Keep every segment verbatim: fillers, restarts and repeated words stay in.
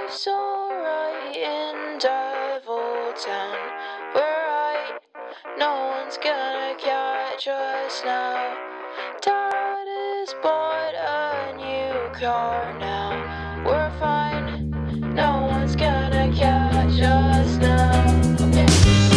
Life's alright in Devil Town. We're right, no one's gonna catch us now. Dad has bought a new car now. We're fine, no one's gonna catch us now. Okay.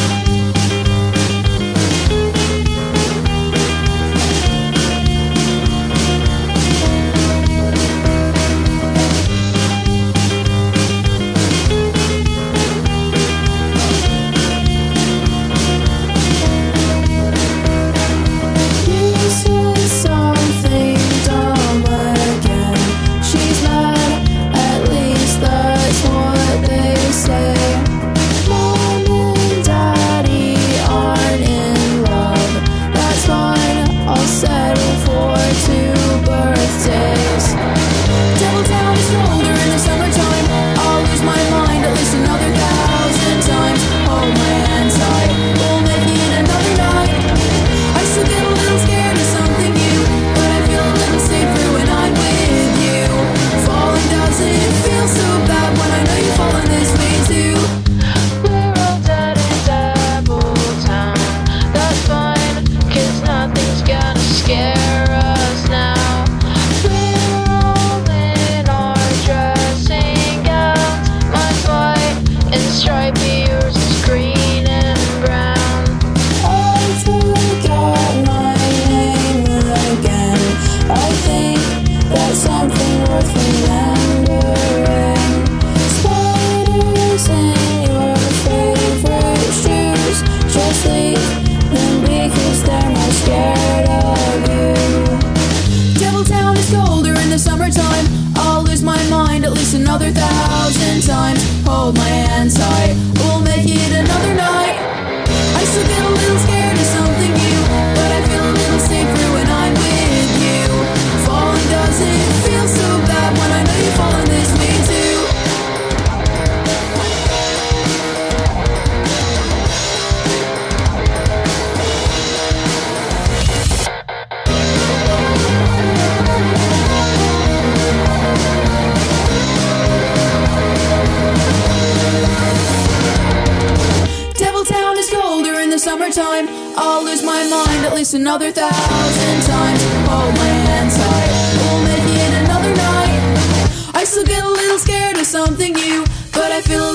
Another thousand times, hold my hand tight, we'll make it another night. I still get a little scared of something new, but I feel a little safer when I'm with you. Falling doesn't feel so bad when I know you're falling this way too. Summertime, I'll lose my mind at least another thousand times. Hold my hand tight, we'll make it another night. I still get a little scared of something new, but I feel